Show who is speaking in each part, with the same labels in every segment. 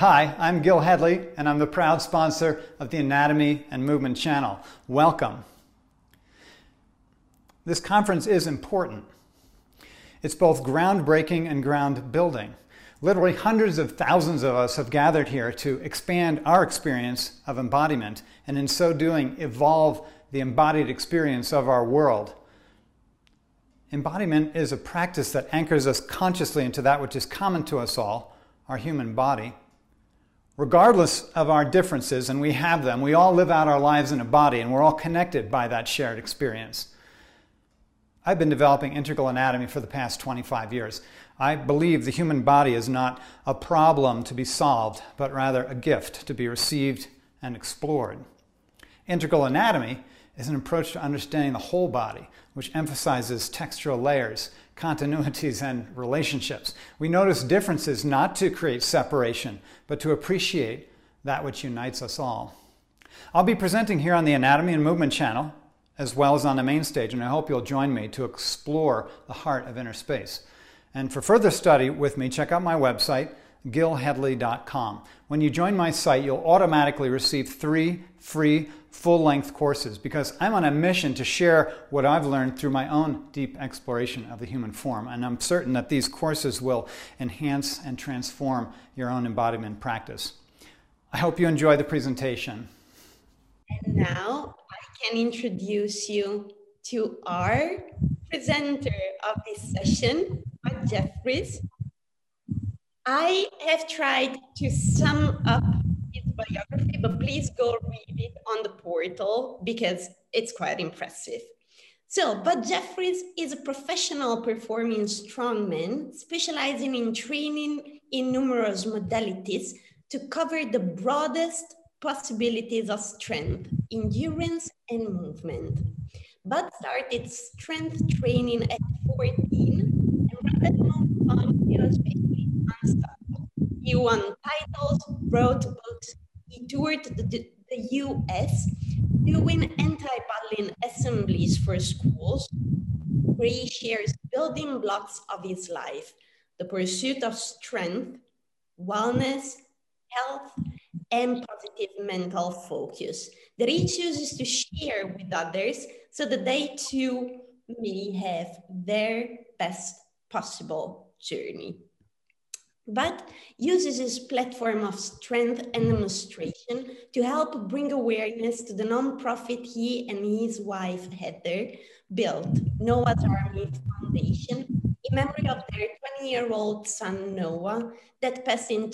Speaker 1: Hi, I'm Gil Hedley, and I'm the proud sponsor of the Anatomy and Movement channel. Welcome. This conference is important. It's both groundbreaking and ground building. Literally hundreds of thousands of us have gathered here to expand our experience of embodiment, and in so doing, evolve the embodied experience of our world. Embodiment is a practice that anchors us consciously into that which is common to us all, our human body. Regardless of our differences, and we have them, we all live out our lives in a body, and we're all connected by that shared experience. I've been developing integral anatomy for the past 25 years. I believe the human body is not a problem to be solved, but rather a gift to be received and explored. Integral anatomy is an approach to understanding the whole body, which emphasizes textural layers, continuities, and relationships. We notice differences not to create separation, but to appreciate that which unites us all. I'll be presenting here on the Anatomy and Movement channel, as well as on the main stage, and I hope you'll join me to explore the heart of inner space. And for further study with me, check out my website, gilhedley.com. When you join my site, you'll automatically receive 3 free full-length courses because I'm on a mission to share what I've learned through my own deep exploration of the human form. And I'm certain that these courses will enhance and transform your own embodiment practice. I hope you enjoy the presentation.
Speaker 2: And now I can introduce you to our presenter of this session, Bud Jeffries. I have tried to sum up his biography, but please go read it on the portal because it's quite impressive. So, Bud Jeffries is a professional performing strongman specializing in training in numerous modalities to cover the broadest possibilities of strength, endurance, and movement. Bud started strength training at 14, and from that moment on, he was basically unstoppable. He won titles, wrote books, he toured the US, doing anti-battling assemblies for schools, where he shares building blocks of his life, the pursuit of strength, wellness, health, and positive mental focus that he chooses to share with others so that they too may have their best possible journey. But uses his platform of strength and demonstration to help bring awareness to the nonprofit he and his wife Heather built, Noah's Army Foundation, in memory of their 20-year-old son Noah that passed in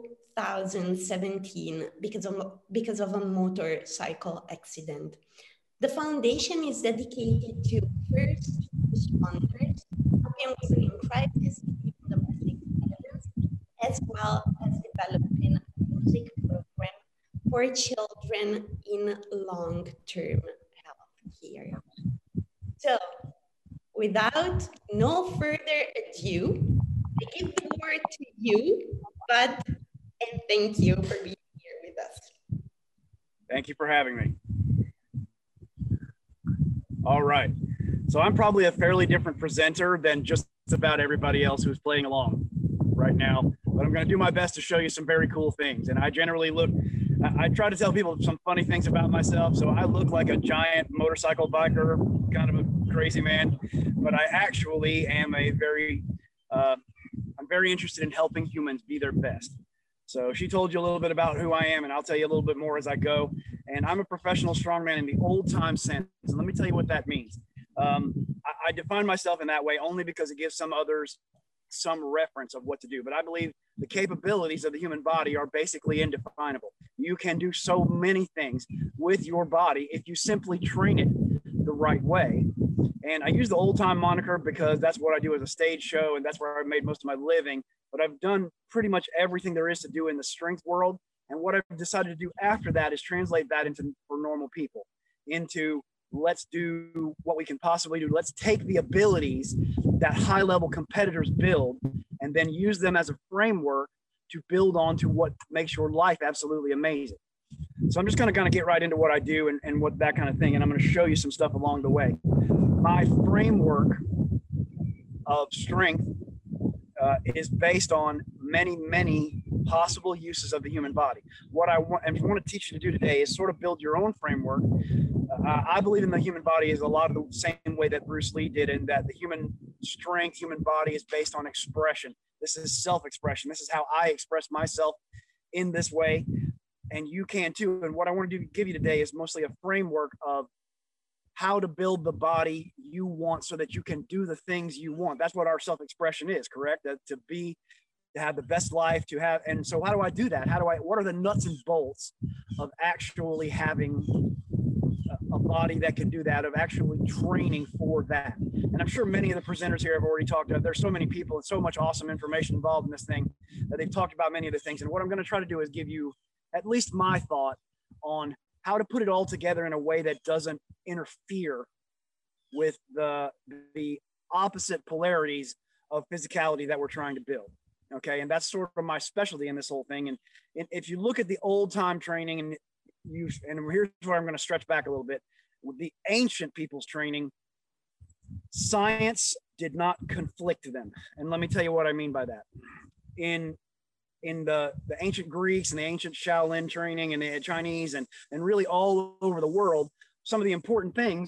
Speaker 2: 2017 because of a motorcycle accident. The foundation is dedicated to first responders, helping women in crisis, domestic violence, as well as developing a music program for children in long-term health care. So, without no further ado, I give the word to you, Bud, and thank you for being here with us.
Speaker 3: Thank you for having me. All right. So I'm probably a fairly different presenter than just about everybody else who's playing along right now, but I'm going to do my best to show you some very cool things. And I generally I try to tell people some funny things about myself. So I look like a giant motorcycle biker, kind of a crazy man, but I actually am I'm very interested in helping humans be their best. So she told you a little bit about who I am, and I'll tell you a little bit more as I go. And I'm a professional strongman in the old time sense. And let me tell you what that means. I define myself in that way only because it gives some others some reference of what to do. But I believe the capabilities of the human body are basically indefinable. You can do so many things with your body if you simply train it the right way. And I use the old time moniker because that's what I do as a stage show, and that's where I've made most of my living. But I've done pretty much everything there is to do in the strength world. And what I've decided to do after that is translate that for normal people into let's do what we can possibly do. Let's take the abilities that high level competitors build and then use them as a framework to build on to what makes your life absolutely amazing. So I'm just going to kind of get right into what I do and what that kind of thing. And I'm going to show you some stuff along the way. My framework of strength is based on many, many possible uses of the human body. What I want to teach you to do today is sort of build your own framework. I believe in the human body is a lot of the same way that Bruce Lee did, in that the human strength, human body is based on expression. This is self-expression. This is how I express myself in this way, and you can too. And what I want to give you today is mostly a framework of how to build the body you want so that you can do the things you want. That's what our self-expression is, correct? That to have the best life, to have. And so how do I do that? What are the nuts and bolts of actually having a body that can do that, of actually training for that? And I'm sure many of the presenters here have already talked about, there's so many people and so much awesome information involved in this thing that they've talked about many of the things. And what I'm going to try to do is give you at least my thought on how to put it all together in a way that doesn't interfere with the opposite polarities of physicality that we're trying to build. Okay. And that's sort of my specialty in this whole thing. And if you look at the old time training, and here's where I'm going to stretch back a little bit, with the ancient people's training, science did not conflict them. And let me tell you what I mean by that. In the ancient Greeks and the ancient Shaolin training and the Chinese and really all over the world, some of the important things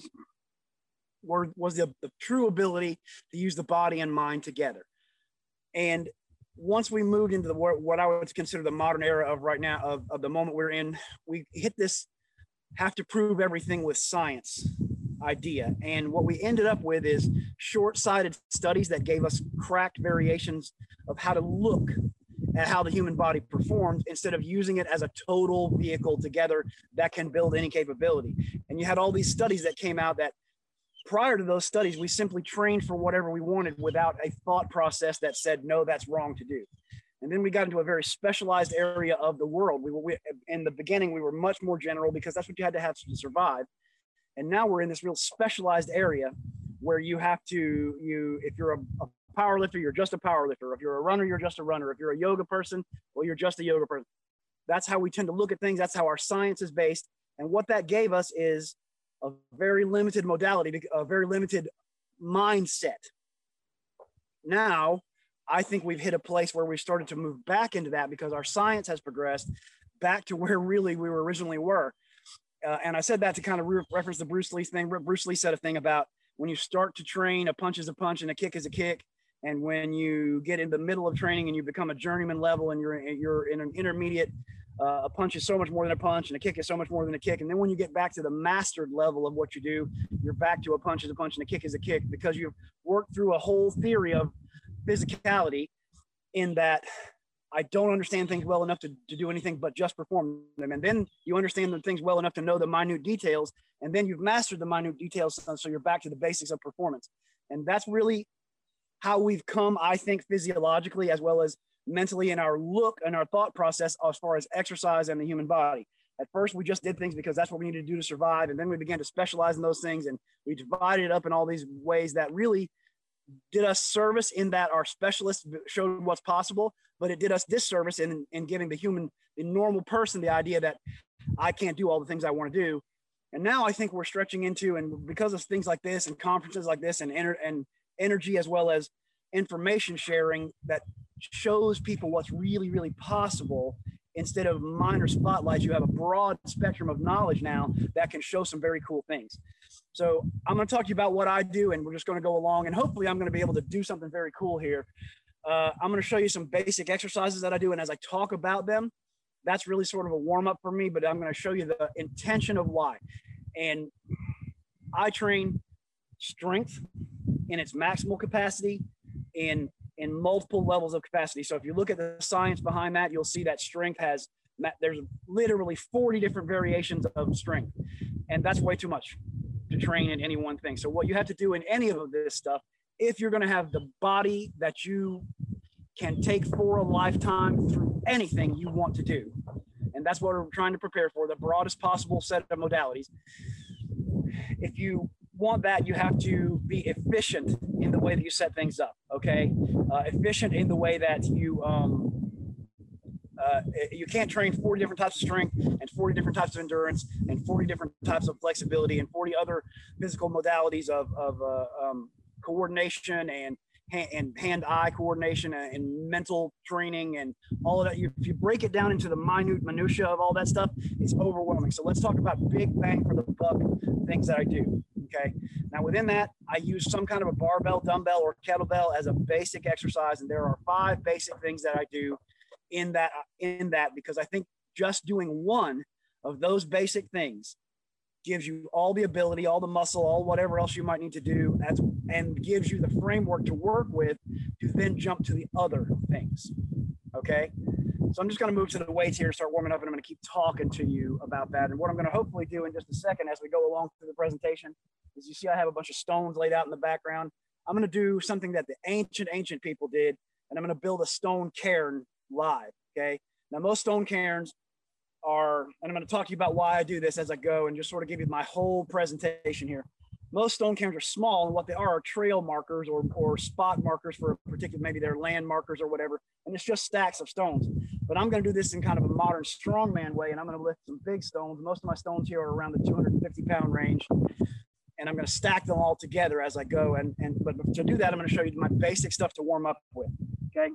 Speaker 3: was the true ability to use the body and mind together. And once we moved into what I would consider the modern era of right now, of the moment we're in, we hit this have to prove everything with science idea. And what we ended up with is short-sighted studies that gave us cracked variations of how to look at how the human body performs, instead of using it as a total vehicle together that can build any capability. And you had all these studies that came out that prior to those studies, we simply trained for whatever we wanted without a thought process that said, no, that's wrong to do. And then we got into a very specialized area of the world. In the beginning, we were much more general because that's what you had to have to survive. And now we're in this real specialized area where you have to, if you're a power lifter, you're just a power lifter. If you're a runner, you're just a runner. If you're a yoga person, well, you're just a yoga person. That's how we tend to look at things. That's how our science is based. And what that gave us is a very limited modality, a very limited mindset. Now, I think we've hit a place where we started to move back into that because our science has progressed back to where really we originally were. And I said that to kind of reference the Bruce Lee thing. Bruce Lee said a thing about when you start to train, a punch is a punch and a kick is a kick. And when you get in the middle of training and you become a journeyman level and you're in an intermediate, a punch is so much more than a punch and a kick is so much more than a kick. And then when you get back to the mastered level of what you do, you're back to a punch is a punch and a kick is a kick, because you've worked through a whole theory of physicality, in that I don't understand things well enough to do anything but just perform them. And then you understand the things well enough to know the minute details. And then you've mastered the minute details. So you're back to the basics of performance. And that's really how we've come, I think, physiologically as well as mentally in our look and our thought process as far as exercise and the human body. At first, we just did things because that's what we needed to do to survive. And then we began to specialize in those things. And we divided it up in all these ways that really did us service, in that our specialists showed what's possible, but it did us disservice in giving the normal person the idea that I can't do all the things I want to do. And now I think we're stretching into, and because of things like this and conferences like this and energy as well as information sharing that shows people what's really, really possible, instead of minor spotlights, you have a broad spectrum of knowledge now that can show some very cool things. So I'm going to talk to you about what I do, and we're just going to go along, and hopefully I'm going to be able to do something very cool here. I'm going to show you some basic exercises that I do, and as I talk about them, that's really sort of a warm-up for me, but I'm going to show you the intention of why. And I train strength in its maximal capacity in multiple levels of capacity. So if you look at the science behind that, you'll see that strength there's literally 40 different variations of strength. And that's way too much to train in any one thing. So what you have to do in any of this stuff, if you're going to have the body that you can take for a lifetime through anything you want to do, and that's what we're trying to prepare for, the broadest possible set of modalities. If you want that, you have to be efficient in the way that you set things up, okay? Efficient in the way that you can't train 40 different types of strength and 40 different types of endurance and 40 different types of flexibility and 40 other physical modalities of coordination and hand-eye coordination and mental training and all of that. If you break it down into the minutia of all that stuff, it's overwhelming. So let's talk about big bang for the buck things that I do. Okay. Now within that, I use some kind of a barbell, dumbbell, or kettlebell as a basic exercise. And there are 5 basic things that I do in that, because I think just doing one of those basic things gives you all the ability, all the muscle, all whatever else you might need to do, and gives you the framework to work with to then jump to the other things. Okay. So I'm just going to move to the weights here and start warming up, and I'm going to keep talking to you about that. And what I'm going to hopefully do in just a second as we go along through the presentation is, you see I have a bunch of stones laid out in the background. I'm going to do something that the ancient people did, and I'm going to build a stone cairn live. Okay. Now most stone cairns are, and I'm going to talk to you about why I do this as I go and just sort of give you my whole presentation here. Most stone cairns are small, and what they are trail markers or spot markers for a particular, maybe they're land markers or whatever. And it's just stacks of stones. But I'm going to do this in kind of a modern strongman way, and I'm going to lift some big stones. Most of my stones here are around the 250-pound range, and I'm going to stack them all together as I go. But to do that, I'm going to show you my basic stuff to warm up with. Okay.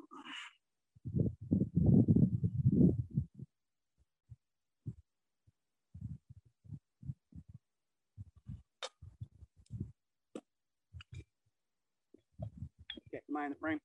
Speaker 3: Am I in the frame?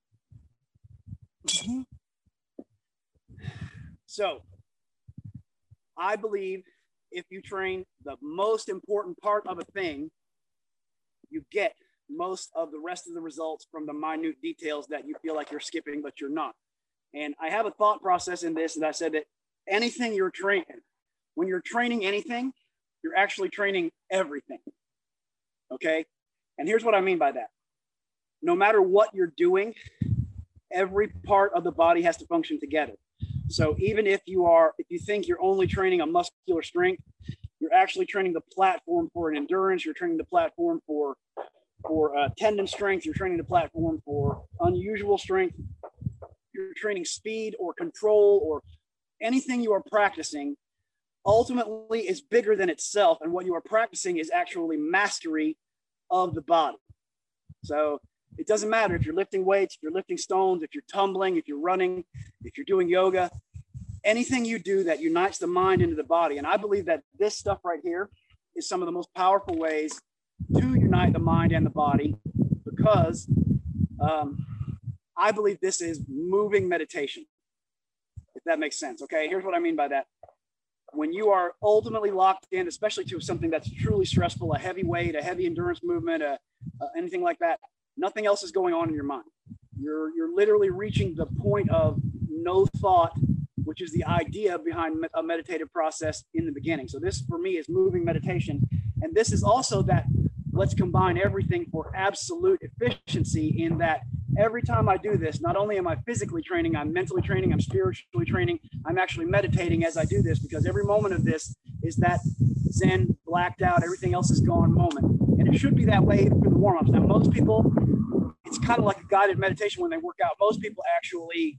Speaker 3: So I believe if you train the most important part of a thing, you get most of the rest of the results from the minute details that you feel like you're skipping, but you're not. And I have a thought process in this, and I said that anything you're training, when you're training anything, you're actually training everything. Okay. And here's what I mean by that. No matter what you're doing, every part of the body has to function together. So even if you think you're only training a muscular strength, you're actually training the platform for an endurance. You're training the platform for tendon strength. You're training the platform for unusual strength. You're training speed or control, or anything you are practicing ultimately is bigger than itself. And what you are practicing is actually mastery of the body. So it doesn't matter if you're lifting weights, if you're lifting stones, if you're tumbling, if you're running, if you're doing yoga, anything you do that unites the mind into the body. And I believe that this stuff right here is some of the most powerful ways to unite the mind and the body, because I believe this is moving meditation, if that makes sense. Okay, here's what I mean by that. When you are ultimately locked in, especially to something that's truly stressful, a heavy weight, a heavy endurance movement, anything like that, nothing else is going on in your mind. You're literally reaching the point of no thought, which is the idea behind a meditative process in the beginning. So this for me is moving meditation. And this is also that let's combine everything for absolute efficiency, in that every time I do this, not only am I physically training, I'm mentally training, I'm spiritually training, I'm actually meditating as I do this, because every moment of this is that Zen, blacked out, everything else is gone moment. And it should be that way for the warm-ups. Now, most people, it's kind of like a guided meditation when they work out. Most people actually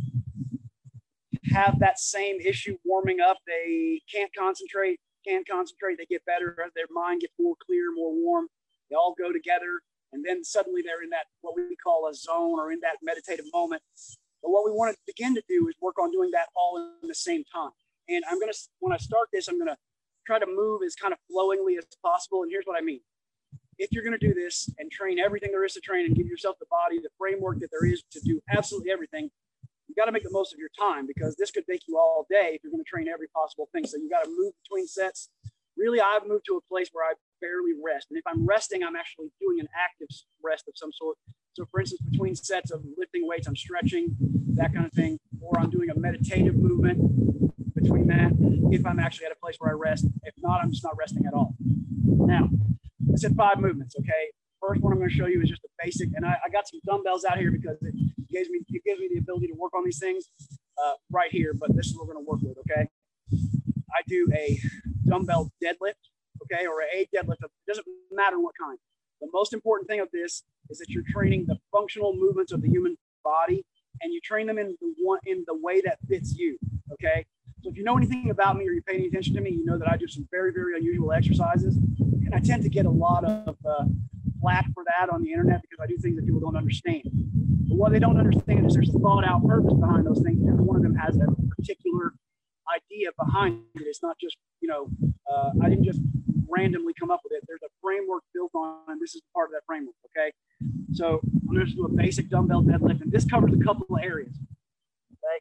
Speaker 3: have that same issue warming up. They can't concentrate, they get better, their mind gets more clear, more warm. They all go together. And then suddenly they're in that, what we call a zone, or in that meditative moment. But what we want to begin to do is work on doing that all in the same time. And when I start this, I'm going to try to move as kind of flowingly as possible. And here's what I mean. If you're going to do this and train everything there is to train and give yourself the body, the framework that there is to do absolutely everything, you got to make the most of your time, because this could take you all day if you're going to train every possible thing. So you got to move between sets. Really, I've moved to a place where I barely rest. And if I'm resting, I'm actually doing an active rest of some sort. So for instance, between sets of lifting weights, I'm stretching, that kind of thing, or I'm doing a meditative movement between that, if I'm actually at a place where I rest. If not, I'm just not resting at all. Now, I said 5 movements, okay? First one I'm going to show you is just a basic, and I got some dumbbells out here because it gives me the ability to work on these things right here, but this is what we're going to work with, okay? I do a dumbbell deadlift, okay, or a deadlift. It doesn't matter what kind. The most important thing of this is that you're training the functional movements of the human body, and you train them in the way that fits you, okay? So if you know anything about me or you pay any attention to me, you know that I do some very, very unusual exercises, and I tend to get a lot of flack for that on the internet because I do things that people don't understand. But what they don't understand is there's a thought out purpose behind those things. Every one of them has a particular idea behind it. It's not just, I didn't just randomly come up with it. There's a framework built on, and this is part of that framework, okay? So I'm going to just do a basic dumbbell deadlift, and this covers a couple of areas, okay?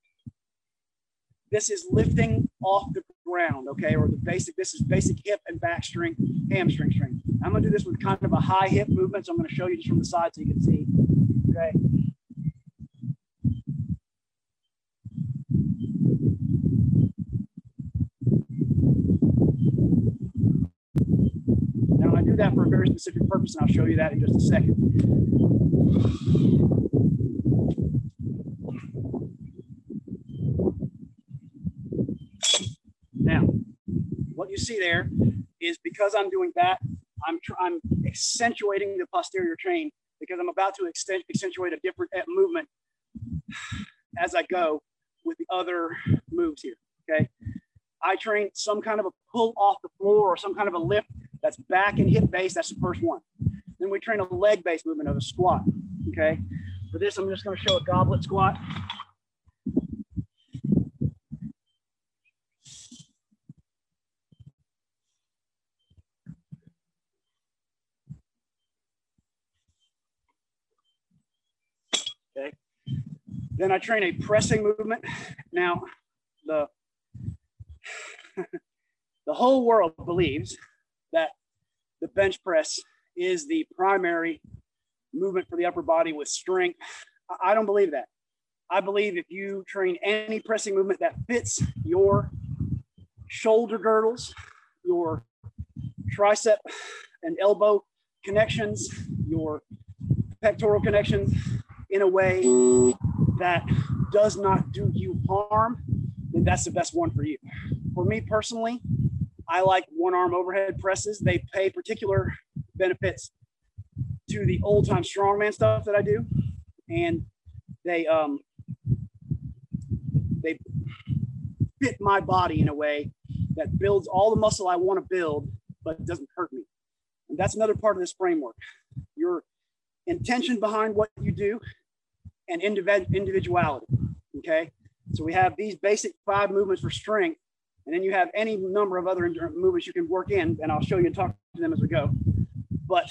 Speaker 3: This is lifting off the ground, okay? Or this is basic hip and back strength, hamstring strength. I'm going to do this with kind of a high hip movement, so I'm going to show you just from the side so you can see, okay? Now I do that for a very specific purpose, and I'll show you that in just a second. Now, what you see there is because I'm doing that, I'm accentuating the posterior chain because I'm about to accentuate a different movement as I go with the other moves here, okay? I train some kind of a pull off the floor or some kind of a lift that's back and hip based. That's the first one. Then we train a leg based movement of a squat, okay? For this, I'm just gonna show a goblet squat. Okay. Then I train a pressing movement. Now, the whole world believes that the bench press is the primary movement for the upper body with strength. I don't believe that. I believe if you train any pressing movement that fits your shoulder girdles, your tricep and elbow connections, your pectoral connections in a way that does not do you harm, then that's the best one for you. For me personally, I like one arm overhead presses. They pay particular benefits to the old time strongman stuff that I do. And they fit my body in a way that builds all the muscle I want to build, but doesn't hurt me. And that's another part of this framework. Your intention behind what you do and individuality, okay? So we have these basic 5 movements for strength, and then you have any number of other movements you can work in, and I'll show you and talk to them as we go. But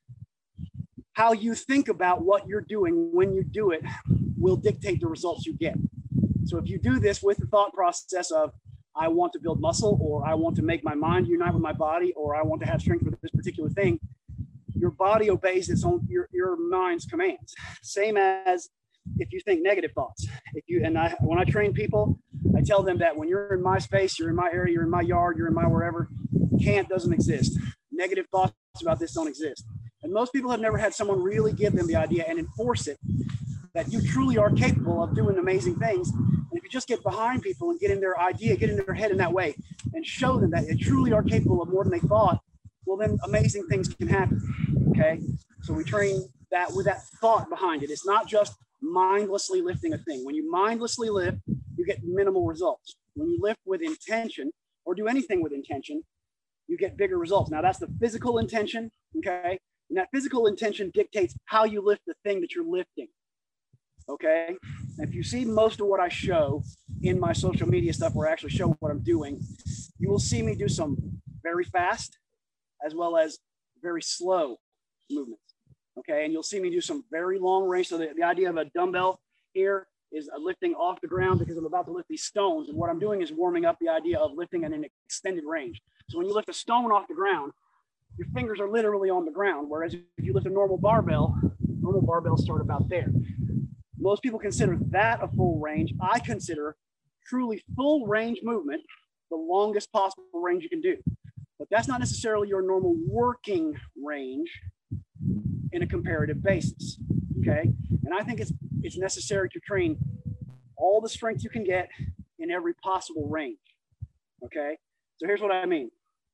Speaker 3: how you think about what you're doing when you do it will dictate the results you get. So if you do this with the thought process of, I want to build muscle, or I want to make my mind unite with my body, or I want to have strength for this particular thing, your body obeys its own, your mind's commands. Same as if you think negative thoughts. When I train people, I tell them that when you're in my space, you're in my area, you're in my yard, you're in my wherever, doesn't exist. Negative thoughts about this don't exist. And most people have never had someone really give them the idea and enforce it, that you truly are capable of doing amazing things. And if you just get behind people and get in their idea, get in their head in that way, and show them that they truly are capable of more than they thought, well, then amazing things can happen, okay? So we train that with that thought behind it. It's not just mindlessly lifting a thing. When you mindlessly lift, you get minimal results. When you lift with intention, or do anything with intention, you get bigger results. Now that's the physical intention, okay? And that physical intention dictates how you lift the thing that you're lifting, okay? And if you see most of what I show in my social media stuff, where I actually show what I'm doing, you will see me do some very fast as well as very slow movements, okay? And you'll see me do some very long range. So the idea of a dumbbell here is lifting off the ground because I'm about to lift these stones. And what I'm doing is warming up the idea of lifting at an extended range. So when you lift a stone off the ground, your fingers are literally on the ground. Whereas if you lift a normal barbells start about there. Most people consider that a full range. I consider truly full range movement the longest possible range you can do. But that's not necessarily your normal working range in a comparative basis, okay? And I think it's necessary to train all the strength you can get in every possible range, okay? So here's what I mean.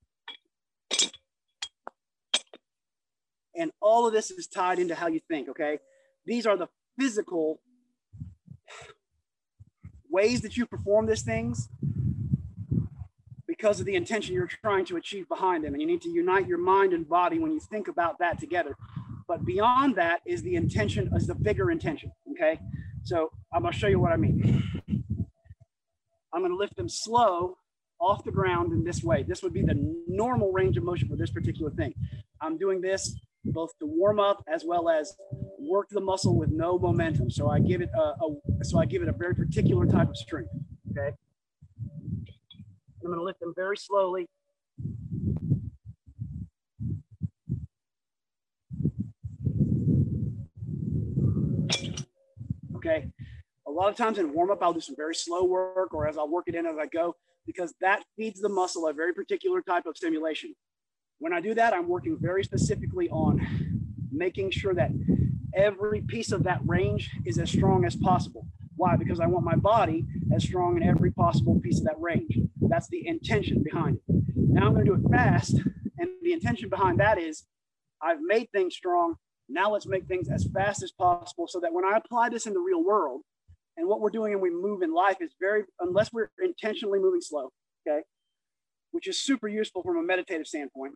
Speaker 3: And all of this is tied into how you think, okay? These are the physical ways that you perform these things because of the intention you're trying to achieve behind them. And you need to unite your mind and body when you think about that together. But beyond that is the intention, is the bigger intention, okay? So I'm gonna show you what I mean. I'm gonna lift them slow off the ground in this way. This would be the normal range of motion for this particular thing. I'm doing this both to warm up as well as work the muscle with no momentum. So I give it a very particular type of strength, okay? I'm gonna lift them very slowly. Okay, a lot of times in warm up, I'll do some very slow work, or as I'll work it in as I go, because that feeds the muscle a very particular type of stimulation. When I do that, I'm working very specifically on making sure that every piece of that range is as strong as possible. Why? Because I want my body as strong in every possible piece of that range. That's the intention behind it. Now I'm going to do it fast, and the intention behind that is I've made things strong. Now let's make things as fast as possible so that when I apply this in the real world, and what we're doing and we move in life is unless we're intentionally moving slow, okay, which is super useful from a meditative standpoint.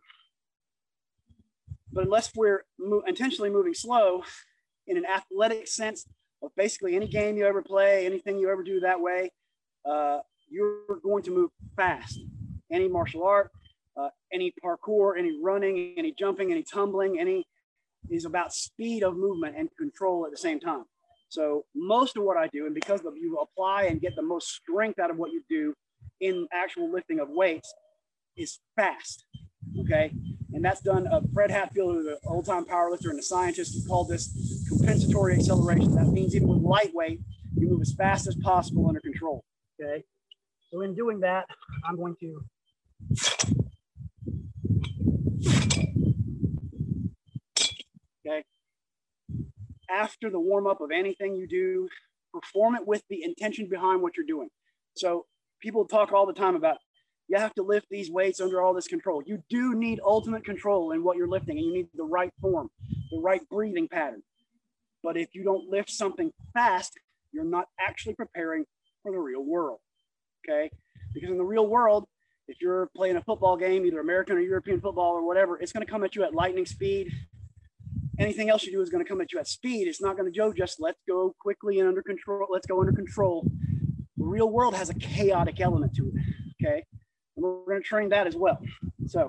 Speaker 3: But unless we're intentionally moving slow in an athletic sense of basically any game you ever play, anything you ever do that way, you're going to move fast. Any martial art, any parkour, any running, any jumping, any tumbling, is about speed of movement and control at the same time. So most of what I do, and because you apply and get the most strength out of what you do in actual lifting of weights, is fast, okay? And that's done, Fred Hatfield, who's an old-time powerlifter and a scientist, called this compensatory acceleration. That means even with lightweight, you move as fast as possible under control, okay? So in doing that, I'm going to okay. After the warm-up of anything you do, perform it with the intention behind what you're doing. So people talk all the time about, you have to lift these weights under all this control. You do need ultimate control in what you're lifting, and you need the right form, the right breathing pattern. But if you don't lift something fast, you're not actually preparing for the real world, okay? Because in the real world, if you're playing a football game, either American or European football or whatever, it's going to come at you at lightning speed. Anything else you do is going to come at you at speed. It's not going to go just let's go quickly and under control. Let's go under control. The real world has a chaotic element to it, okay? And we're going to train that as well. So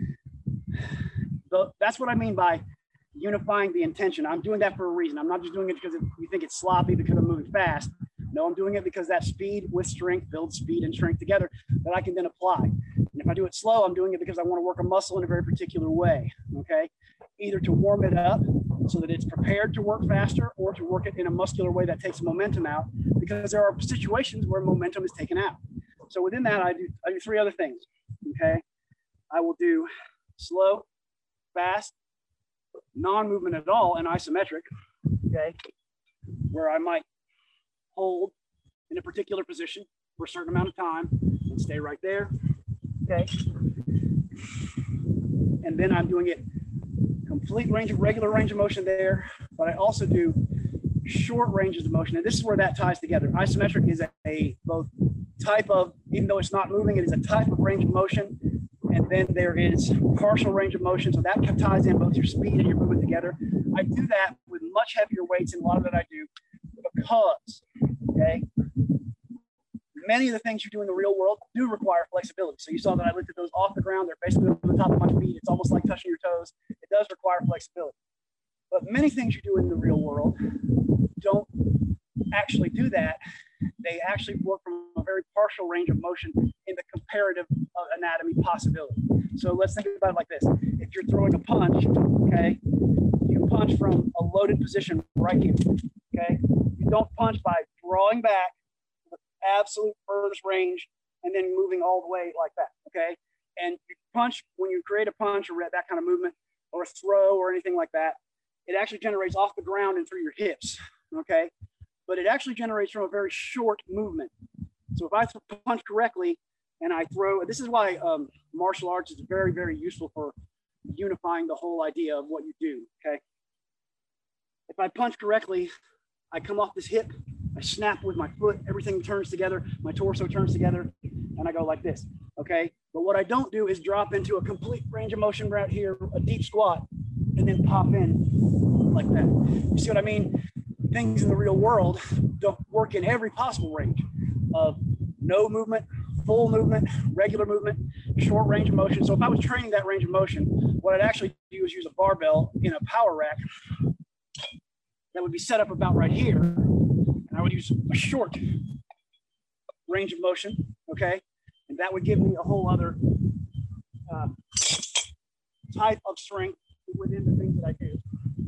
Speaker 3: that's what I mean by unifying the intention. I'm doing that for a reason. I'm not just doing it because you think it's sloppy because I'm moving fast. No, I'm doing it because that speed with strength builds speed and strength together that I can then apply. And if I do it slow, I'm doing it because I want to work a muscle in a very particular way, okay? Either to warm it up so that it's prepared to work faster, or to work it in a muscular way that takes momentum out, because there are situations where momentum is taken out. So within that, I do three other things, okay? I will do slow, fast, non-movement at all, and isometric, okay? Where I might hold in a particular position for a certain amount of time and stay right there, okay? And then I'm doing it complete range of regular range of motion there, but I also do short ranges of motion. And this is where that ties together. Isometric is a both type of, even though it's not moving, it is a type of range of motion. And then there is partial range of motion. So that ties in both your speed and your movement together. I do that with much heavier weights in a lot of that I do because, okay, many of the things you do in the real world do require flexibility. So you saw that I lifted those off the ground. They're basically on the top of my feet. It's almost like touching your toes. It does require flexibility. But many things you do in the real world don't actually do that. They actually work from a very partial range of motion in the comparative anatomy possibility. So let's think about it like this. If you're throwing a punch, okay, you punch from a loaded position right here, okay? You don't punch by drawing back to the absolute furthest range and then moving all the way like that, okay? And you punch, when you create a punch or that kind of movement or a throw or anything like that, it actually generates off the ground and through your hips, okay? But it actually generates from a very short movement. So if I punch correctly and I throw, this is why martial arts is very, very useful for unifying the whole idea of what you do, okay? If I punch correctly, I come off this hip, I snap with my foot, everything turns together, my torso turns together, and I go like this. okay? But what I don't do is drop into a complete range of motion right here, a deep squat, and then pop in like that. You see what I mean? Things in the real world don't work in every possible range of no movement, full movement, regular movement, short range of motion. So if I was training that range of motion, what I'd actually do is use a barbell in a power rack that would be set up about right here. And I would use a short range of motion, okay? And that would give me a whole other type of strength within the things that I do.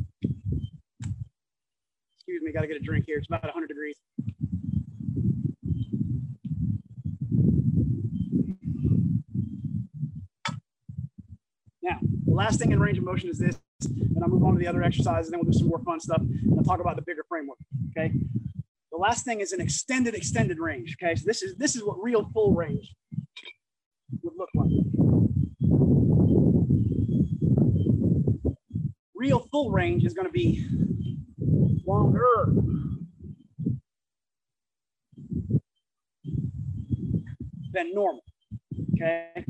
Speaker 3: Excuse me, got to get a drink here. It's about 100 degrees. Now, the last thing in range of motion is this, and I'll move on to the other exercises, and then we'll do some more fun stuff, and I'll talk about the bigger framework, okay? The last thing is an extended range, okay? So this is what real full range would look like. Real full range is going to be longer than normal, okay?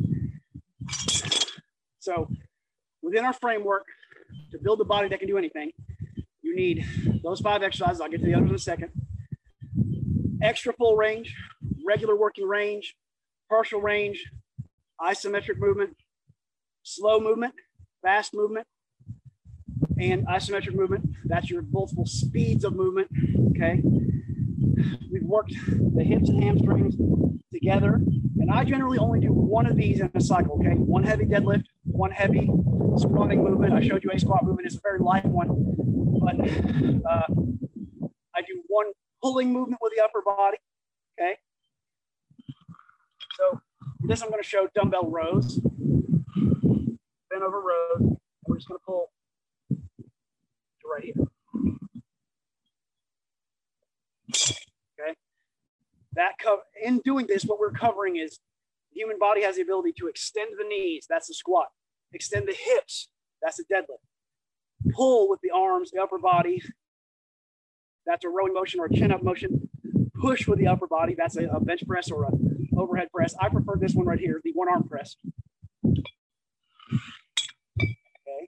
Speaker 3: So within our framework, to build a body that can do anything, you need those 5 exercises. I'll get to the others in a second. Extra full range, regular working range, partial range, isometric movement, slow movement, fast movement, and isometric movement. That's your multiple speeds of movement, okay? We've worked the hips and hamstrings together, and I generally only do one of these in a cycle, okay? One heavy deadlift, one heavy squatting movement. I showed you a squat movement. It's a very light one, but I do one pulling movement with the upper body, okay? So for this, I'm going to show dumbbell rows, bent over rows. We're just going to pull to right here. Okay. In doing this, what we're covering is the human body has the ability to extend the knees. That's the squat. Extend the hips. That's the deadlift. Pull with the arms, the upper body. That's a rowing motion or a chin up motion. Push with the upper body. That's a bench press or an overhead press. I prefer this one right here, the one arm press. Okay.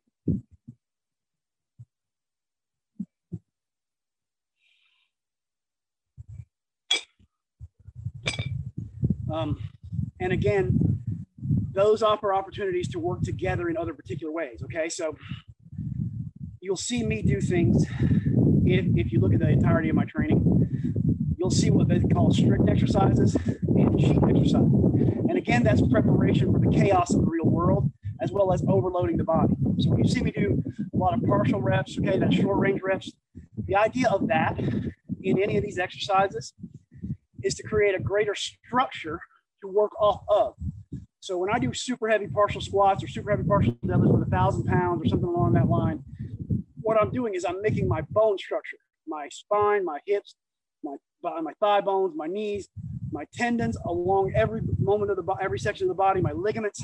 Speaker 3: And again, those offer opportunities to work together in other particular ways, okay? So you'll see me do things, if you look at the entirety of my training, you'll see what they call strict exercises and cheat exercises. And again, that's preparation for the chaos of the real world, as well as overloading the body. So when you see me do a lot of partial reps, okay, that's short range reps, the idea of that in any of these exercises is to create a greater structure to work off of. So when I do super heavy partial squats or super heavy partial deadlifts with 1,000 pounds or something along that line, what I'm doing is I'm making my bone structure, my spine, my hips, my thigh bones, my knees, my tendons along every moment of every section of the body, my ligaments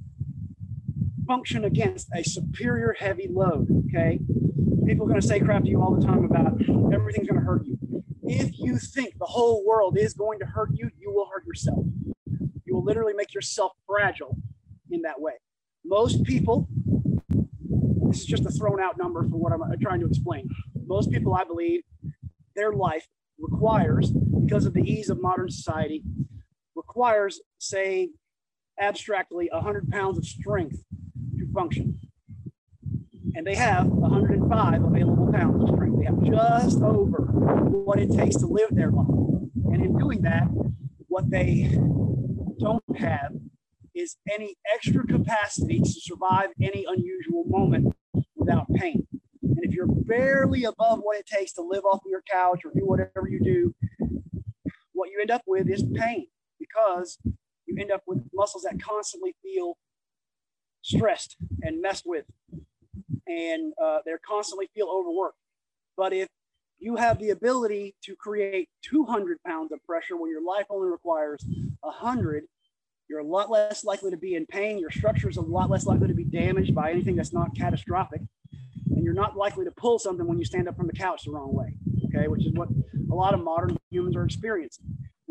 Speaker 3: function against a superior heavy load, okay? People are going to say crap to you all the time about everything's going to hurt you. If you think the whole world is going to hurt you, you will hurt yourself. You will literally make yourself fragile in that way. Most people, this is just a thrown out number for what I'm trying to explain. Most people, I believe, their life requires, because of the ease of modern society, requires, say, abstractly, 100 pounds of strength to function. And they have 105 available pounds of strength. They have just over what it takes to live their life. And in doing that, what they don't have is any extra capacity to survive any unusual moment without pain. And if you're barely above what it takes to live off of your couch or do whatever you do, what you end up with is pain, because you end up with muscles that constantly feel stressed and messed with, and they're constantly feel overworked. But if you have the ability to create 200 pounds of pressure when your life only requires 100, you're a lot less likely to be in pain. Your structure is a lot less likely to be damaged by anything that's not catastrophic. And you're not likely to pull something when you stand up from the couch the wrong way, okay? Which is what a lot of modern humans are experiencing.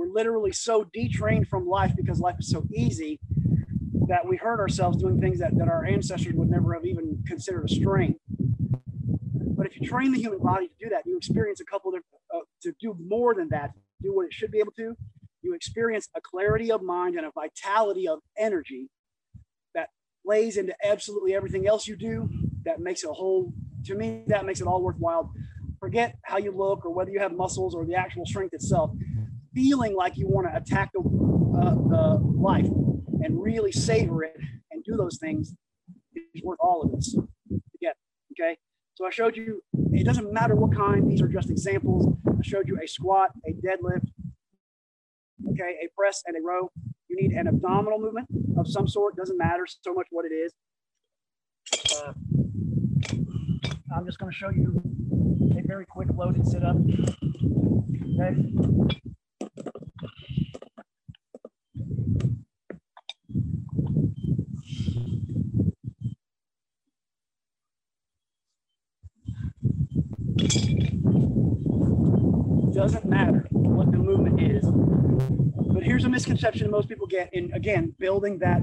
Speaker 3: We're literally so detrained from life because life is so easy that we hurt ourselves doing things that our ancestors would never have even considered a strain. But if you train the human body to do that, you experience a couple of to do more than that, do what it should be able to. You experience a clarity of mind and a vitality of energy that plays into absolutely everything else you do. That makes it a whole, to me, that makes it all worthwhile. Forget how you look or whether you have muscles or the actual strength itself. Feeling like you want to attack the life and really savor it and do those things is worth all of this to get. Okay. So I showed you, it doesn't matter what kind, these are just examples. I showed you a squat, a deadlift, okay, a press and a row. You need an abdominal movement of some sort, doesn't matter so much what it is. I'm just gonna show you a very quick loaded sit up, okay? Doesn't matter what the movement is, but here's a misconception most people get in, again, building that,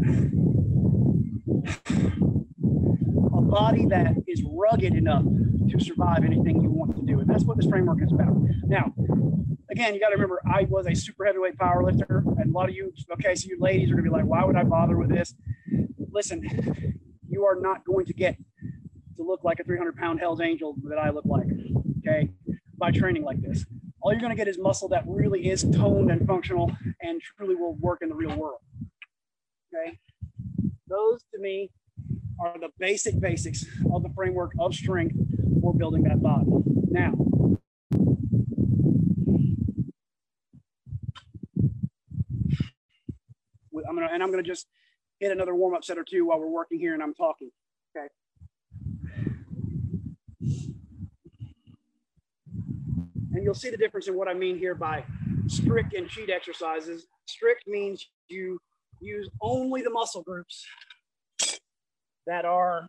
Speaker 3: a body that is rugged enough to survive anything you want to do. And that's what this framework is about. Now, again, you got to remember, I was a super heavyweight power lifter, and a lot of you, okay, so you ladies are gonna be like, why would I bother with this? Listen, you are not going to get to look like a 300-pound Hell's Angel that I look like, okay, by training like this. All you're going to get is muscle that really is toned and functional and truly will work in the real world. Okay. Those to me are the basics of the framework of strength for building that body. Now, I'm going to just hit another warm-up set or two while we're working here and I'm talking. Okay. And you'll see the difference in what I mean here by strict and cheat exercises. Strict means you use only the muscle groups that are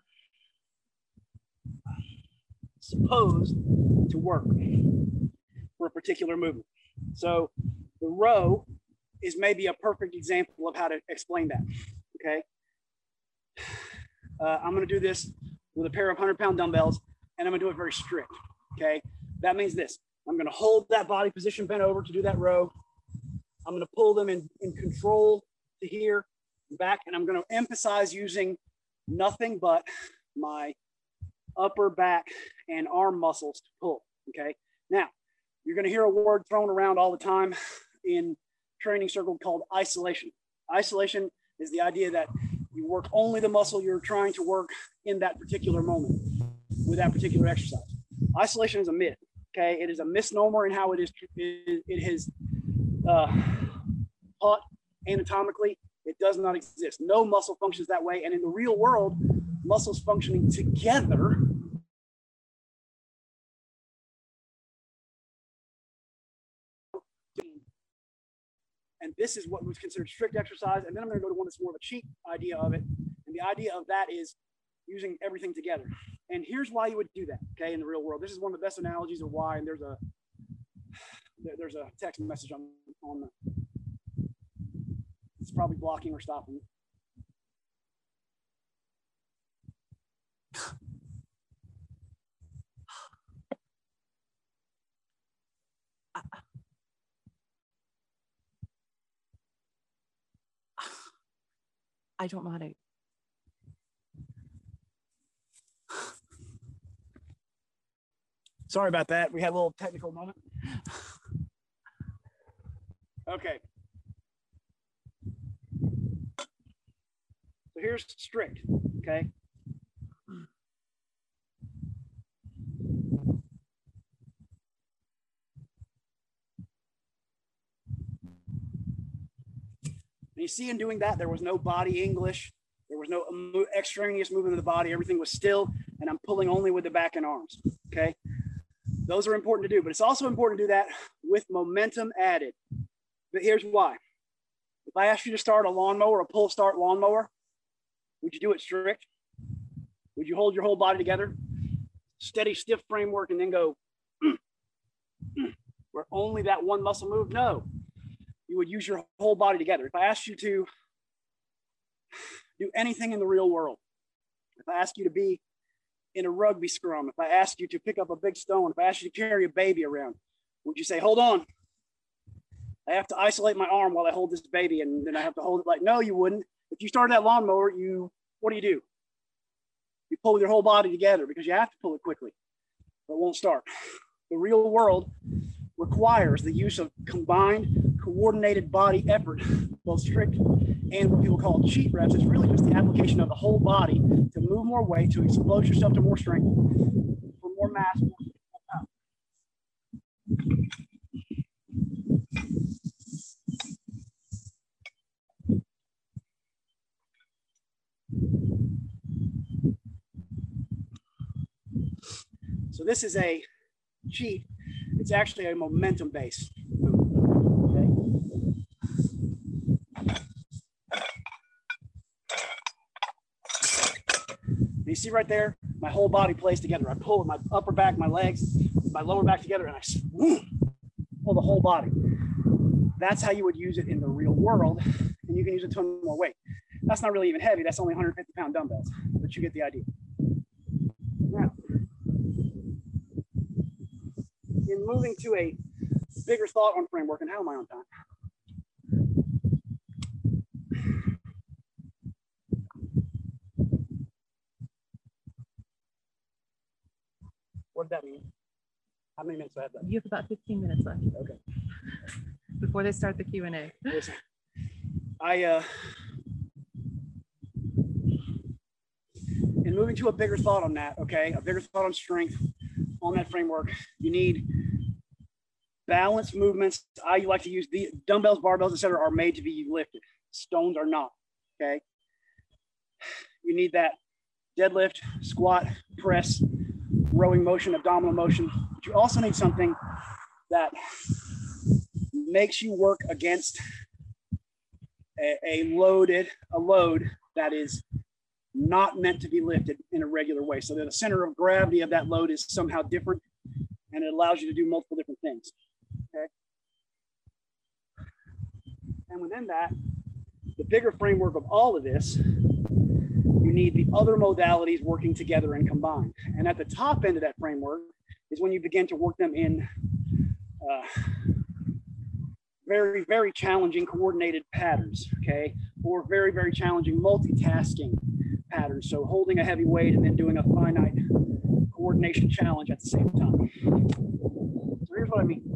Speaker 3: supposed to work for a particular movement. So the row is maybe a perfect example of how to explain that, okay? I'm gonna do this with a pair of 100-pound dumbbells and I'm gonna do it very strict, okay? That means this. I'm going to hold that body position bent over to do that row. I'm going to pull them in control to here and back, and I'm going to emphasize using nothing but my upper back and arm muscles to pull, okay? Now, you're going to hear a word thrown around all the time in training circle called isolation. Isolation is the idea that you work only the muscle you're trying to work in that particular moment with that particular exercise. Isolation is a myth. Okay, it is a misnomer in how it is taught anatomically. It does not exist. No muscle functions that way. And in the real world, muscles functioning together and this is what was considered strict exercise. And then I'm going to go to one that's more of a cheat idea of it. And the idea of that is using everything together. And here's why you would do that, okay, in the real world. This is one of the best analogies of why, and there's a text message on the, it's probably blocking or stopping.
Speaker 4: I don't know how to.
Speaker 3: Sorry about that. We had a little technical moment. Okay. So here's strict, okay? And you see in doing that, there was no body English. There was no extraneous movement of the body. Everything was still, and I'm pulling only with the back and arms, okay? Those are important to do, but it's also important to do that with momentum added. But here's why. If I asked you to start a lawnmower, a pull start lawnmower, would you do it strict? Would you hold your whole body together? Steady, stiff framework and then go, where only that one muscle move? No. you would use your whole body together. If I asked you to do anything in the real world, if I asked you to be in a rugby scrum, if I asked you to pick up a big stone, if I asked you to carry a baby around, would you say, hold on, I have to isolate my arm while I hold this baby and then I have to hold it? Like, no, you wouldn't. If you started that lawnmower, what do? You pull your whole body together because you have to pull it quickly, but it won't start. The real world requires the use of combined, coordinated body effort, both strict and what people call cheat reps. It's really just the application of the whole body to move more weight, to expose yourself to more strength, for more mass, more power. So this is a cheat. It's actually a momentum-based move. Okay. You see right there, my whole body plays together. I pull with my upper back, my legs, my lower back together, and I pull the whole body. That's how you would use it in the real world, and you can use a ton more weight. That's not really even heavy. That's only 150-pound dumbbells, but you get the idea. Now, in moving to a bigger thought on framework, and how am I on time? What does that mean? How many minutes do I have left?
Speaker 4: You have about 15 minutes left.
Speaker 3: Okay.
Speaker 4: Before they start the Q&A.
Speaker 3: In moving to a bigger thought on that, okay, a bigger thought on strength, on that framework, you need balanced movements. I like to use the dumbbells, barbells, etc. are made to be lifted. Stones are not, okay? You need that deadlift, squat, press, rowing motion, abdominal motion. But you also need something that makes you work against a load that is not meant to be lifted in a regular way. So that the center of gravity of that load is somehow different, and it allows you to do multiple different things. Okay. And within that, the bigger framework of all of this, you need the other modalities working together and combined. And at the top end of that framework is when you begin to work them in very, very challenging coordinated patterns, okay? Or very, very challenging multitasking patterns. So holding a heavy weight and then doing a finite coordination challenge at the same time. So here's what I mean.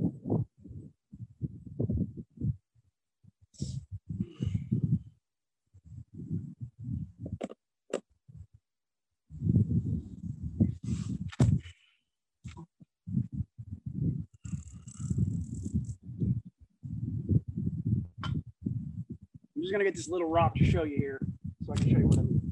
Speaker 3: I'm just gonna get this little rock to show you here so I can show you what I mean.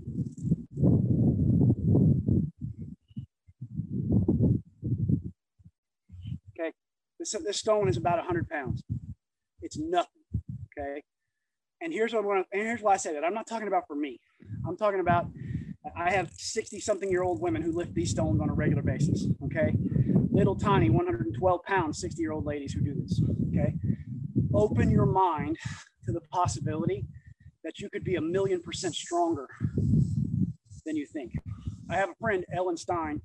Speaker 3: Okay, this stone is about 100 pounds. It's nothing, okay? And here's why I say that. I'm not talking about for me. I'm talking about, I have 60-something-year-old women who lift these stones on a regular basis, okay? Little tiny 112-pound 60-year-old ladies who do this, okay? Open your mind to the possibility that you could be 1,000,000% stronger than you think. I have a friend, Ellen Stein.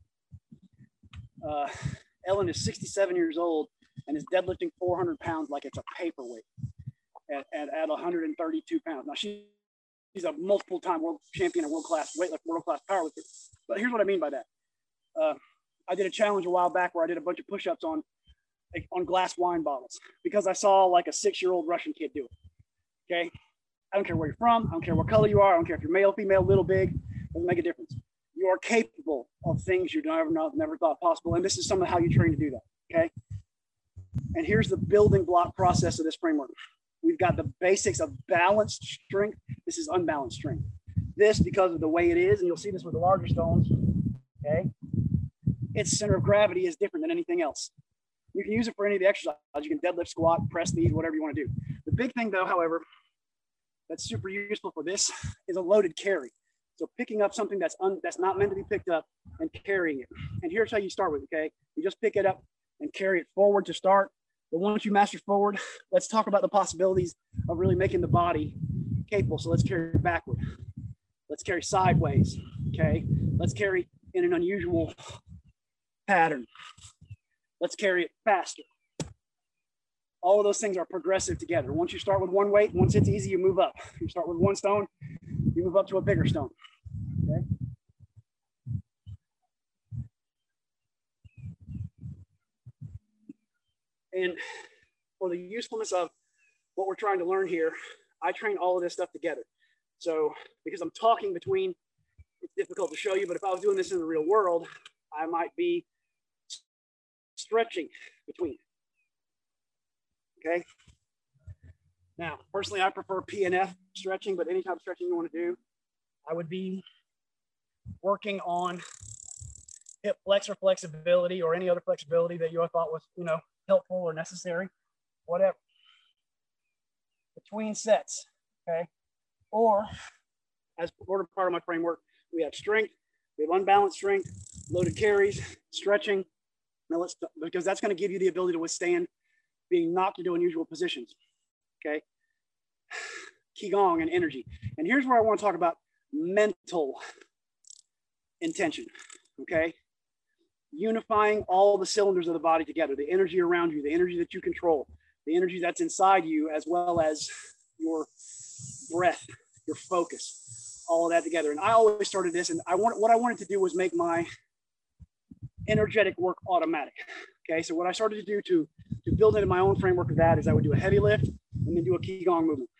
Speaker 3: Ellen is 67 years old and is deadlifting 400 pounds like it's a paperweight at 132 pounds. Now she's a multiple-time world champion and world-class weightlifter, world-class powerlifter. But here's what I mean by that. I did a challenge a while back where I did a bunch of push-ups on glass wine bottles because I saw like a 6-year-old Russian kid do it. Okay, I don't care where you're from. I don't care what color you are. I don't care if you're male, female, little, big. Doesn't make a difference. You are capable of things you never thought possible, and this is some of how you train to do that. Okay, and here's the building block process of this framework. We've got the basics of balanced strength. This is unbalanced strength. This, because of the way it is, and you'll see this with the larger stones. Okay, its center of gravity is different than anything else. You can use it for any of the exercises. You can deadlift, squat, press these, whatever you want to do. The big thing though, however, that's super useful for this is a loaded carry. So picking up something that's not meant to be picked up and carrying it. And here's how you start with, okay? You just pick it up and carry it forward to start, But once you master forward, let's talk about the possibilities of really making the body capable. So let's carry backward. Let's carry sideways, okay? Let's carry in an unusual pattern. Let's carry it faster. All of those things are progressive together. Once you start with one weight, once it's easy, you move up. You start with one stone, you move up to a bigger stone, okay? And for the usefulness of what we're trying to learn here, I train all of this stuff together. So because I'm talking between, it's difficult to show you, but if I was doing this in the real world, I might be stretching between. Okay. Now, personally, I prefer PNF stretching, but any type of stretching you want to do, I would be working on hip flexor flexibility or any other flexibility that you thought was, helpful or necessary, whatever. Between sets, okay? Or as part of my framework, we have strength, we have unbalanced strength, loaded carries, stretching. Now because that's going to give you the ability to withstand being knocked into unusual positions, okay? Qigong and energy. And here's where I want to talk about mental intention, okay? Unifying all the cylinders of the body together, the energy around you, the energy that you control, the energy that's inside you, as well as your breath, your focus, all of that together. And I always started this, and what I wanted to do was make my energetic work automatic. Okay, so what I started to do to build into my own framework of that is I would do a heavy lift and then do a Qigong movement.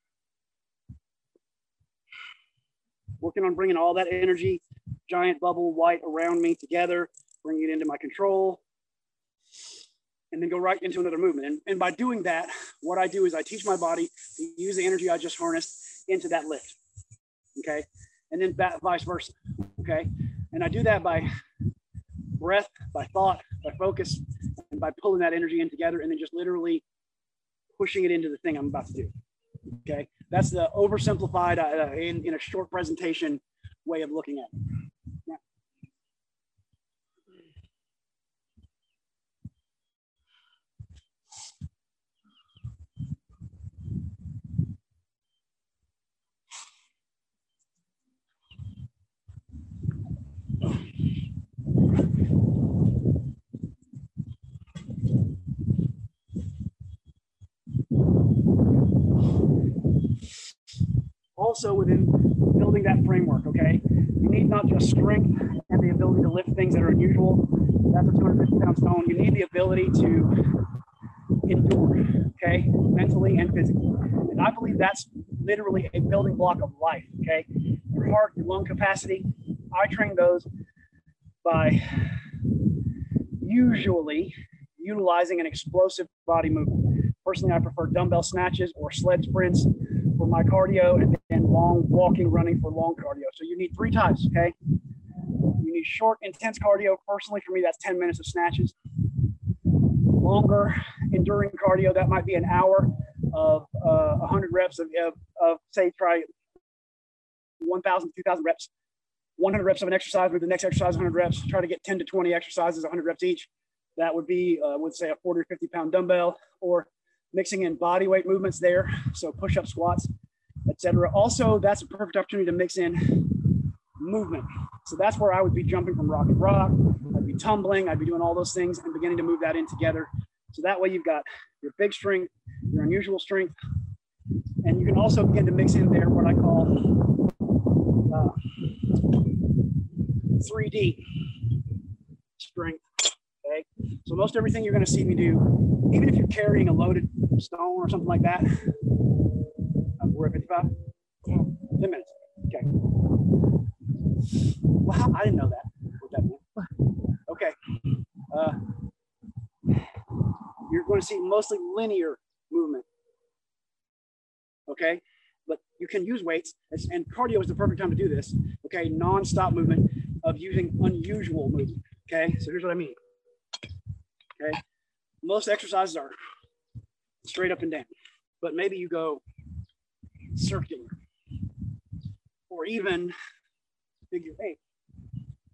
Speaker 3: Working on bringing all that energy, giant bubble white around me together, bring it into my control, and then go right into another movement. And by doing that, what I do is I teach my body to use the energy I just harnessed into that lift, okay? And then vice versa, okay? And I do that by breath, by thought, by focus, and by pulling that energy in together and then just literally pushing it into the thing I'm about to do, okay? That's the oversimplified, in a short presentation way of looking at it. Yeah. Also within building that framework, okay, you need not just strength and the ability to lift things that are unusual. That's a 250-pound stone. You need the ability to endure, okay, mentally and physically. And I believe that's literally a building block of life, okay? Your heart, your lung capacity, I train those by usually utilizing an explosive body movement. Personally, I prefer dumbbell snatches or sled sprints for my cardio, and then long walking, running for long cardio. So you need 3 types, okay? You need short, intense cardio. Personally, for me, that's 10 minutes of snatches. Longer, enduring cardio, that might be an hour of 100 reps of say, try 1,000, 2,000 reps. 100 reps of an exercise with the next exercise, 100 reps. Try to get 10 to 20 exercises, 100 reps each. That would be, would say, a 40 or 50-pound dumbbell, or mixing in body weight movements there, so push-up, squats, etc. Also, that's a perfect opportunity to mix in movement. So that's where I would be jumping from rock to rock. I'd be tumbling. I'd be doing all those things and beginning to move that in together. So that way you've got your big strength, your unusual strength, and you can also begin to mix in there what I call 3D strength. Okay, so most everything you're going to see me do, even if you're carrying a loaded stone or something like that, we're at 55? 10 minutes. Okay. Wow, I didn't know that. What that meant. Okay. You're going to see mostly linear movement. Okay, but you can use weights, and cardio is the perfect time to do this. Okay, non-stop movement of using unusual movement. Okay, so here's what I mean. Okay, most exercises are straight up and down, but maybe you go circular or even figure 8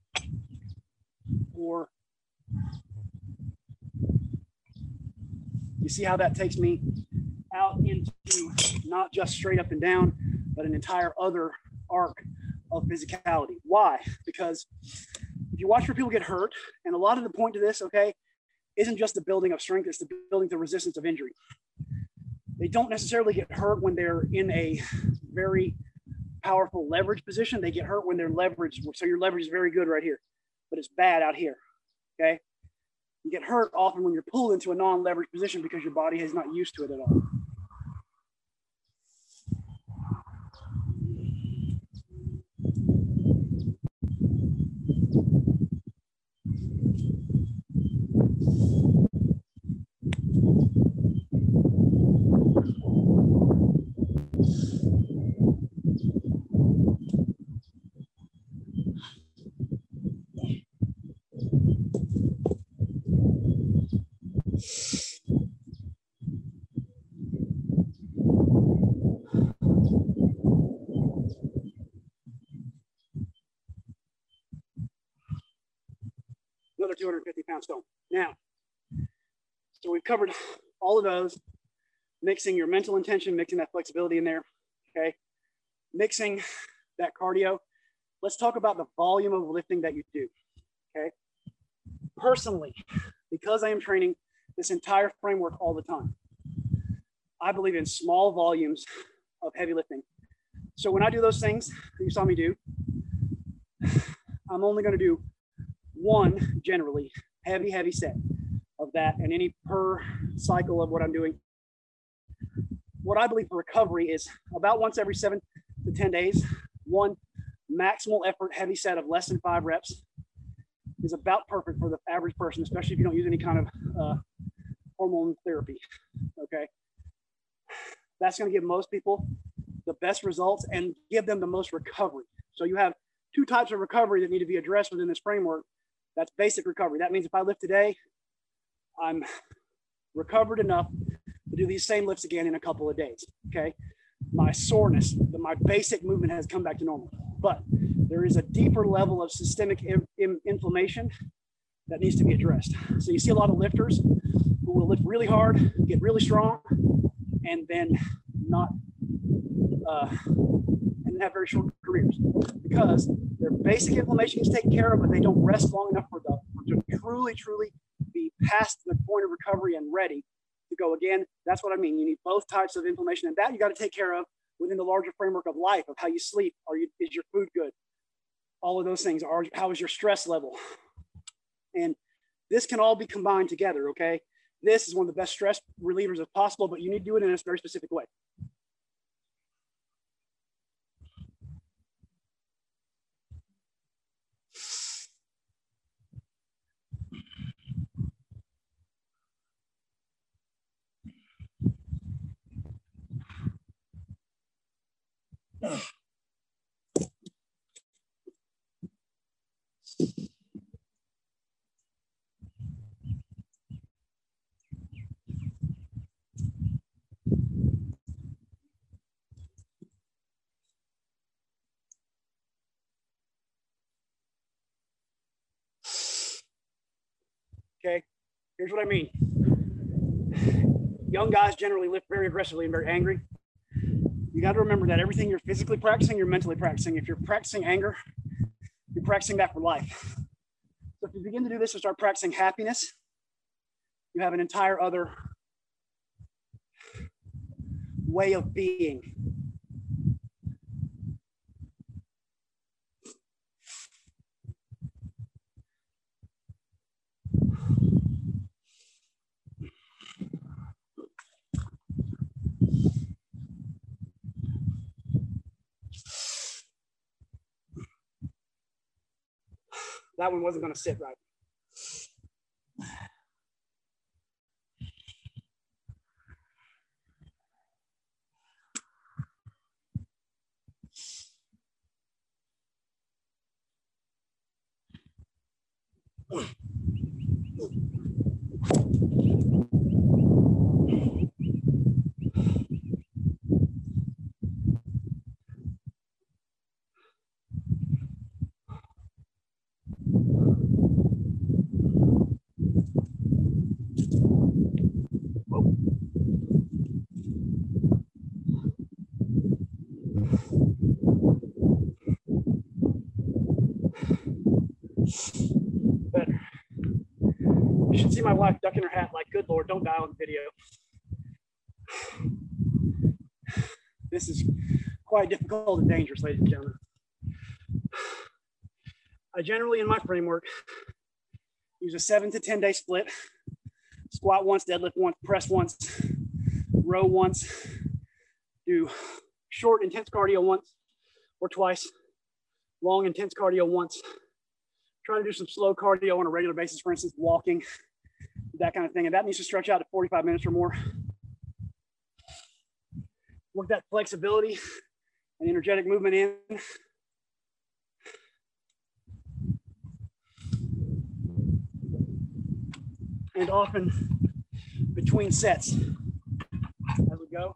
Speaker 3: or see how that takes me out into not just straight up and down, but an entire other arc of physicality. Why? Because if you watch where people get hurt, and a lot of the point to this, okay, isn't just the building of strength, it's the building the resistance of injury. They don't necessarily get hurt when they're in a very powerful leverage position. They get hurt when they're leveraged. So your leverage is very good right here, but it's bad out here, okay? You get hurt often when you're pulled into a non-leveraged position because your body is not used to it at all. Another 250-pound stone. Now, so we've covered all of those, mixing your mental intention, mixing that flexibility in there, okay? Mixing that cardio. Let's talk about the volume of lifting that you do, okay? Personally, because I am training this entire framework all the time, I believe in small volumes of heavy lifting. So when I do those things that you saw me do, I'm only gonna do one generally heavy set of that, and any per cycle of what I'm doing. What I believe for recovery is about once every 7 to 10 days, one maximal effort heavy set of less than 5 reps is about perfect for the average person, especially if you don't use any kind of hormone therapy, okay? That's gonna give most people the best results and give them the most recovery. So you have 2 types of recovery that need to be addressed within this framework. That's basic recovery. That means if I lift today, I'm recovered enough to do these same lifts again in a couple of days, okay? My soreness, my basic movement has come back to normal. But there is a deeper level of systemic inflammation that needs to be addressed. So you see a lot of lifters who will lift really hard, get really strong, and then not, and have very short careers because their basic inflammation is taken care of, but they don't rest long enough for to truly be past the point of recovery and ready to go again. That's what I mean. You need both types of inflammation, and that you got to take care of within the larger framework of life, of how you sleep. Is your food good? All of those things. How is your stress level? And this can all be combined together, okay? This is one of the best stress relievers if possible, but you need to do it in a very specific way. Okay, here's what I mean. Young guys generally lift very aggressively and very angry. You got to remember that everything you're physically practicing, you're mentally practicing. If you're practicing anger, you're practicing that for life. So if you begin to do this and start practicing happiness, you have an entire other way of being. That one wasn't going to sit right. Whoa. Better. You should see my wife ducking her hat like, good Lord, don't die on the video. This is quite difficult and dangerous, ladies and gentlemen. I generally, in my framework, use a 7 to 10 day split. Squat once, deadlift once, press once, row once, do short intense cardio once or twice, long intense cardio once. Try to do some slow cardio on a regular basis, for instance, walking, that kind of thing. And that needs to stretch out to 45 minutes or more. Work that flexibility and energetic movement in. And often between sets as we go.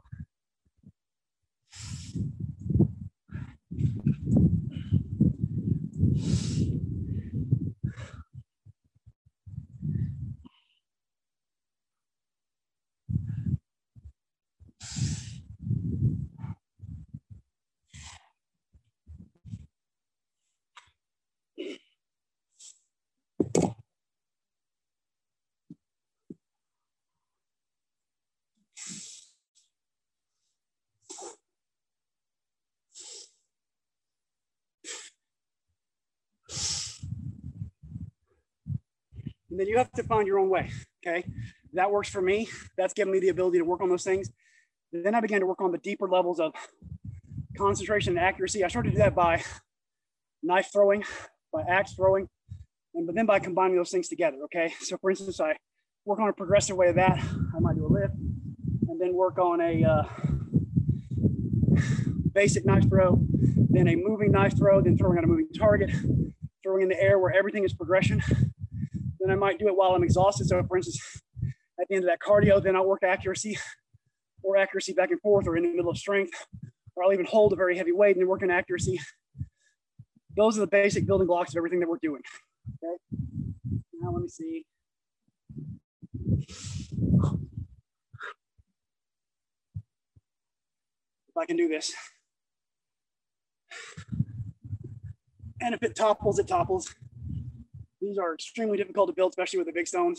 Speaker 3: And then you have to find your own way, okay? That works for me. That's given me the ability to work on those things. Then I began to work on the deeper levels of concentration and accuracy. I started to do that by knife throwing, by axe throwing, but then by combining those things together, okay? So for instance, I work on a progressive way of that. I might do a lift and then work on a basic knife throw, then a moving knife throw, then throwing on a moving target, throwing in the air where everything is progression. Then I might do it while I'm exhausted. So for instance, at the end of that cardio, then I'll work accuracy or accuracy back and forth or in the middle of strength, or I'll even hold a very heavy weight and then work in accuracy. Those are the basic building blocks of everything that we're doing. Okay. Now let me see. If I can do this. And if it topples, it topples. These are extremely difficult to build, especially with the big stones.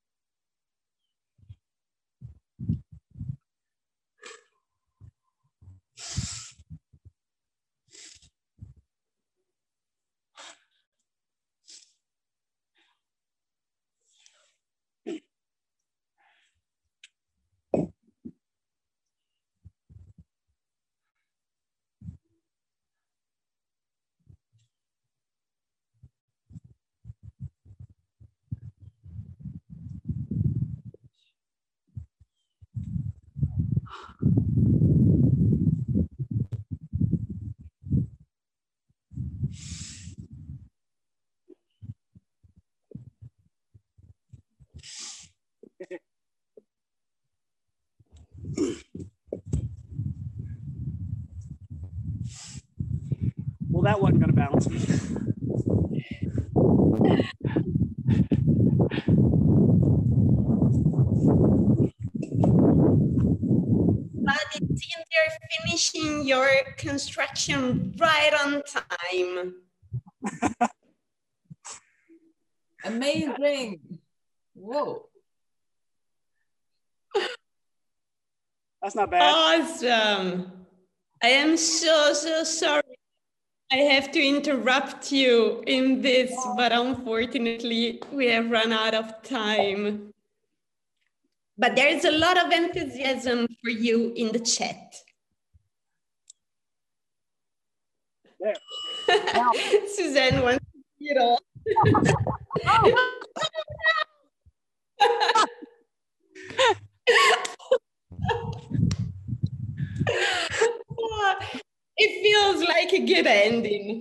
Speaker 3: Well, that wasn't going to balance me.
Speaker 2: But it seems you're finishing your construction right on time.
Speaker 5: Amazing. Whoa.
Speaker 3: That's not bad.
Speaker 2: Awesome. I am so sorry. I have to interrupt you in this, but unfortunately we have run out of time. But there is a lot of enthusiasm for you in the chat.
Speaker 3: There.
Speaker 2: Suzanne wants to see it all. It feels like a good ending.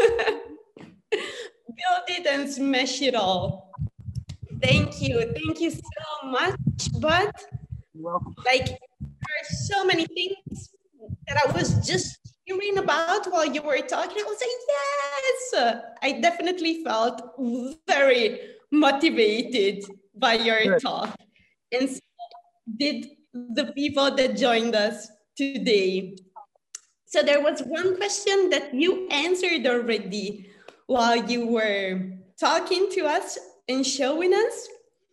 Speaker 2: Build it and smash it all. Thank you so much. But like, there are so many things that I was just hearing about while you were talking. I was like, yes, I definitely felt very motivated by your talk. And so did the people that joined us today. So there was one question that you answered already while you were talking to us and showing us.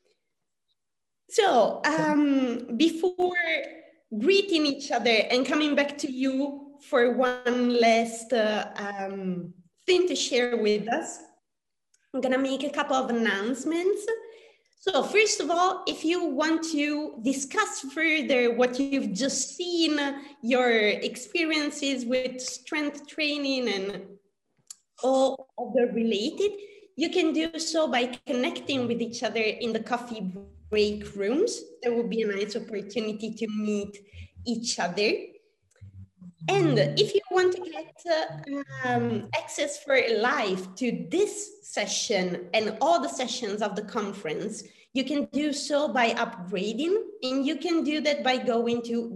Speaker 2: So before greeting each other and coming back to you for one last thing to share with us, I'm gonna make a couple of announcements. So first of all, if you want to discuss further what you've just seen, your experiences with strength training and all other related, you can do so by connecting with each other in the coffee break rooms. There will be a nice opportunity to meet each other. And if you want to get access for live to this session and all the sessions of the conference, you can do so by upgrading, and you can do that by going to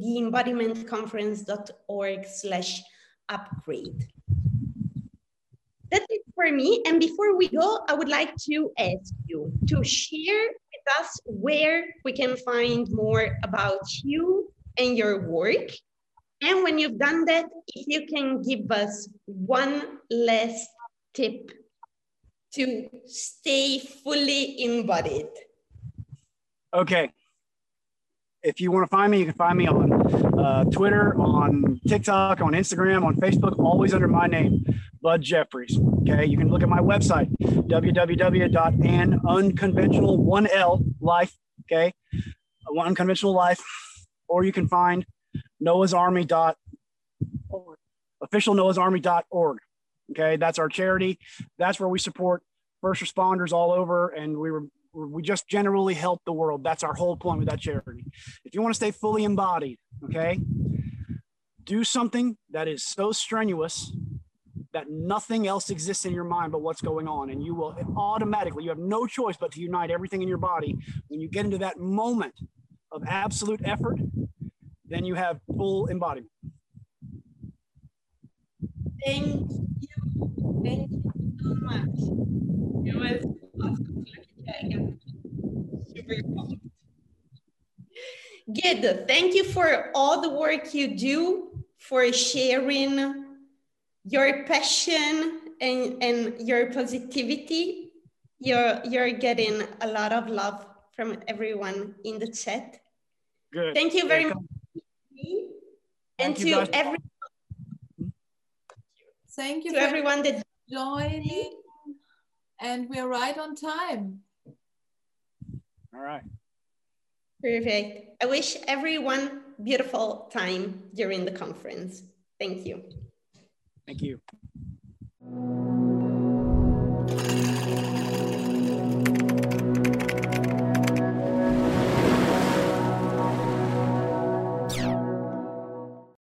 Speaker 2: theembodimentconference.org/upgrade. That's it for me. And before we go, I would like to ask you to share with us where we can find more about you and your work. And when you've done that, if you can give us one last tip to stay fully embodied.
Speaker 3: Okay. If you want to find me, you can find me on Twitter, on TikTok, on Instagram, on Facebook, always under my name, Bud Jeffries. Okay. You can look at my website, www.anunconventional1L.life. Okay. Unconventional life. Or you can find officialnoahsarmy.org. Okay, that's our charity. That's where we support first responders all over, and we just generally help the world. That's our whole point with that charity. If you want to stay fully embodied, okay, do something that is so strenuous that nothing else exists in your mind but what's going on, and you will automatically, you have no choice but to unite everything in your body. When you get into that moment of absolute effort, then you have full embodiment.
Speaker 2: Thank you. Thank you so much. It was awesome. Super pumped. Good. Thank you for all the work you do, for sharing your passion and your positivity. You're getting a lot of love from everyone in the chat.
Speaker 3: Good.
Speaker 2: Thank you very much. And to everyone.
Speaker 5: Thank you
Speaker 2: to everyone that
Speaker 5: joining, and we're right on time.
Speaker 3: All right.
Speaker 2: Perfect. I wish everyone beautiful time during the conference. Thank you.
Speaker 3: Thank you.